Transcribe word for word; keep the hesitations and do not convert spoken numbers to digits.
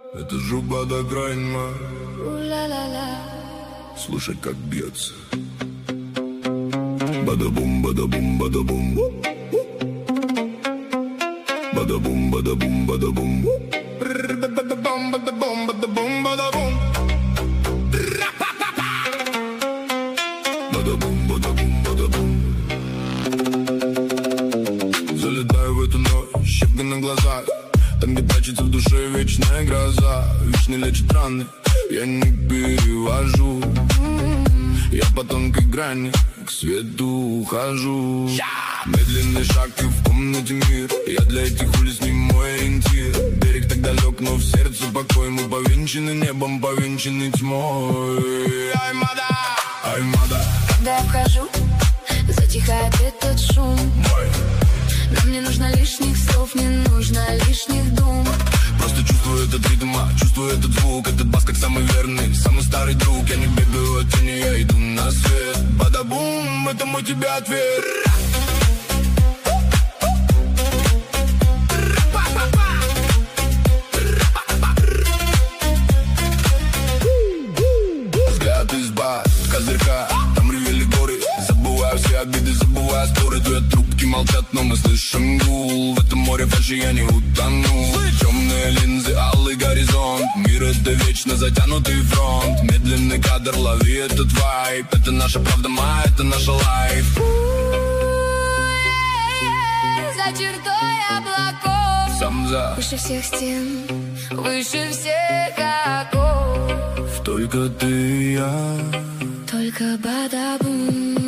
Это жуба до крайма. У-ла-ла-ла. Слушай, как бьется. Бада-бум, бада-бум, бада-бум. Бада-бум, бада-бум, бада-бум. Бада-бум, бада-бум, бада-бум, бада-бум. Бада-бум, бада-бум, бада-бум. Залетаю в эту ночь, щепка на глазах. Там, где прячется в душе вечная гроза. Вечно лечит раны, я не перевожу. Я по тонкой грани к свету ухожу. Медленный шаг и в комнате мир. Я для этих улиц не мой ориентир. Берег так далек, но в сердце покой. Мы повенчаны небом, повенчаны тьмой. Аймада, аймада. Когда я вхожу, затихает этот шум. Мой. Нам не нужно лишних слов, не нужно лишних дум. Просто чувствую этот ритм, чувствую этот звук. Этот бас как самый верный, самый старый друг. Я не бегаю от тени, я иду на свет. Бада-бум, это мой тебе ответ. Взгляд из бас, козырька, там ревели горы. Забываю все обиды, забываю споры. Дуют трубки, молчат, но мы слышим гул. В этом море фальши я не утону. Темные линзы, алый горизонт. Мир это вечно затянутый фронт. Медленный кадр, лови этот вайб. Это наша правда, ма, это наша лайф. За чертой облаков, Сам за выше всех стен, выше всех оков. только ты и я. Только бада-бум.